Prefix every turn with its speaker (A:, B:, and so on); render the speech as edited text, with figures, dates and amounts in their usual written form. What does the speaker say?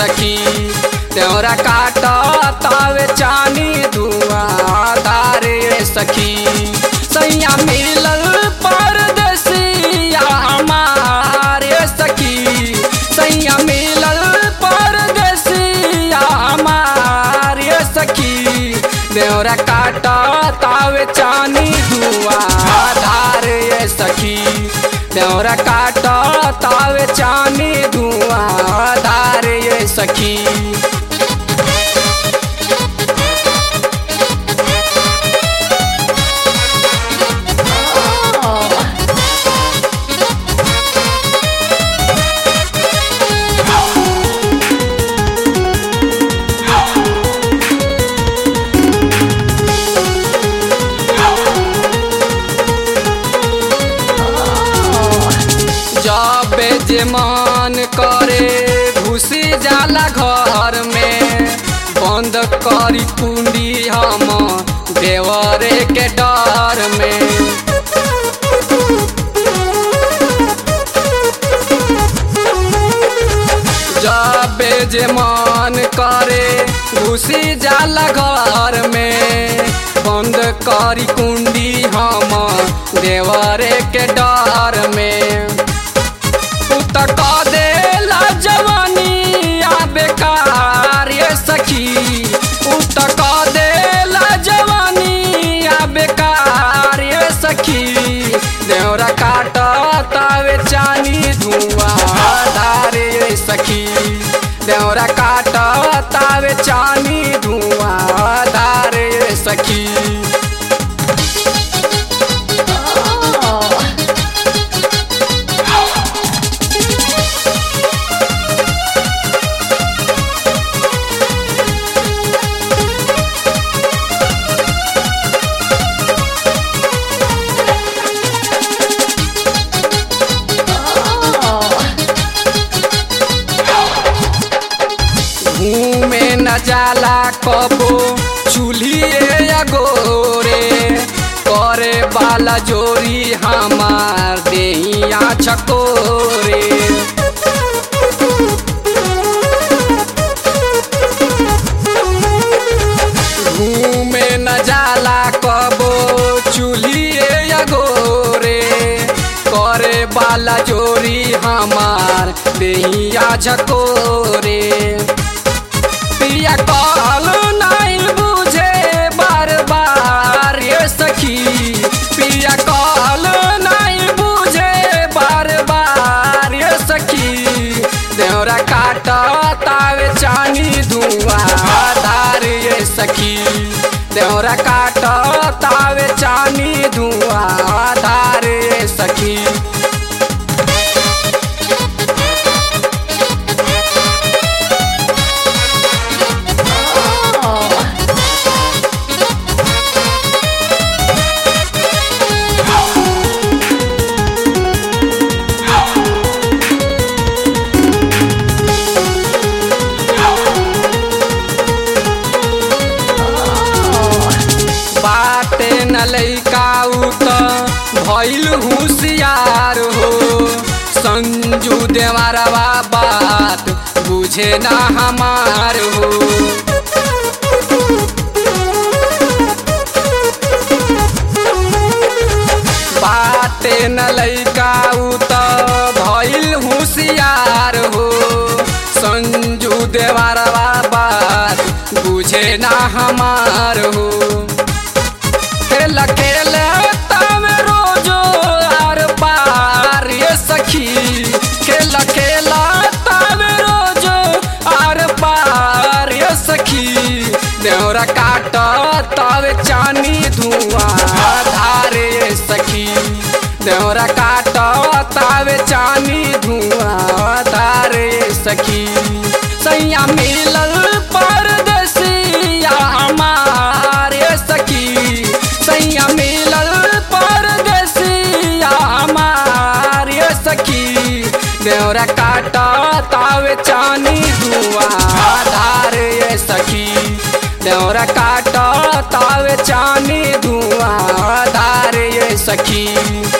A: सखी देवरा काटा तावे चानी धुआंधार ये सखी सैया मिलल परदेसिया हमार ये सखी सैया मिलल परदेसिया हमार ये सखी देवरा काटा तावे चानी धुआंधार ये सखी देवरा काटा तावे चानी धुआंधार ये सखी जबे जे मन करे घुसी जाला घर में बंद करी कुंडी हम देवरे के डर में जबे जे मन करे घुसी जाला घर में बंद करी कुंडी हम देवरे के डर में उतका देला जवानी आ बेकार ये सखी उतका देला जवानी आ बेकार ये सखी देवरा काटा तावे चानी धुआंधार ये सखी देवरा काटा तावे चानी धुआंधार ये सखी घूमे न जाला कबो चूल्हिए या गोरे करे वाला जोरी हमार देहिया छकोरे घूमे न जाला कबो चूल्हिए या गोरे करे वाला जोरी हमार देहिया छकोरे पिया कहल नहीं बुझे बार बार ये सखी पिया कहल नहीं बुझे बार बार ये सखी देवरा काटा तावे चानी धुआंधार ये सखी देवरा काटा तावे चानी धुआंधार ये सखी बाटे न लइका उत भइल होशियार हो संजू देवरवा बात बुझे ना हमार हो बाटे न लइका उत भइल होशियार हो संजू देवरवा बात बुझे ना हमार हो खेल खेल तब रोजो आर पार ये सखी खेल खेल तब रोजो आर पार ये सखी देवरा काटा तब चानी धुआंधार ये सखी देवरा काटा तब चानी धुआंधार ये सखी सैया मिलल परदेसिया हमार ये सखी सैया मिलल परदेसिया हमार ये सखी देवरा काटा तावे चानी धुआंधार ये सखी देवरा काटा तावे चानी धुआंधार ये सखी।